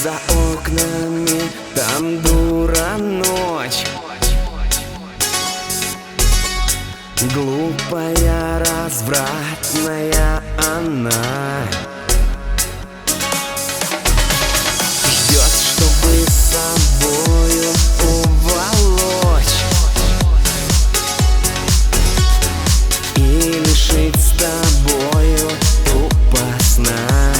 за окнами там дура ночь, глупая, развратная она. Ждет, чтобы с собою уволочь и лишить с тобою тупо сна.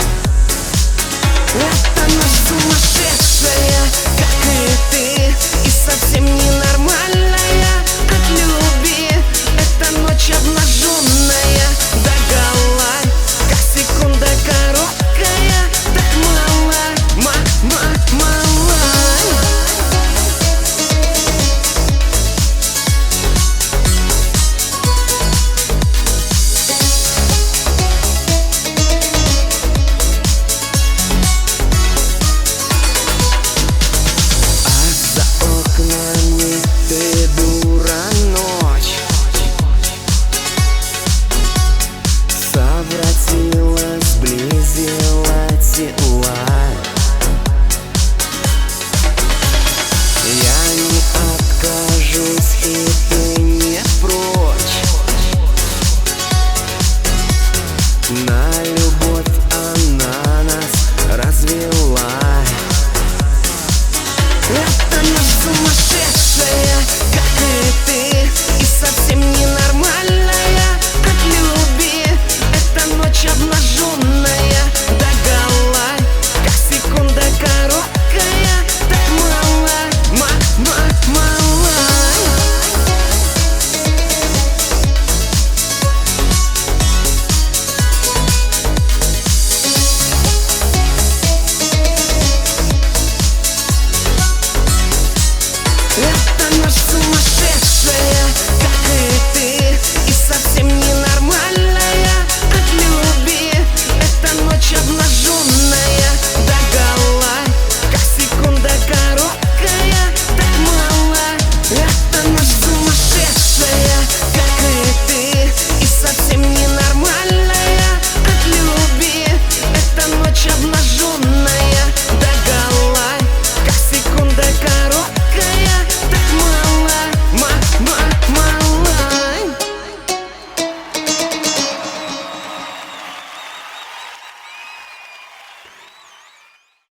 Это ночь сумасшедшая, как и ты, и совсем ненормальная от любви. Это ночь обнаженная догола, как секунда короткая, так мала, мала. Ты дура ночь, совратила, сблизила тела.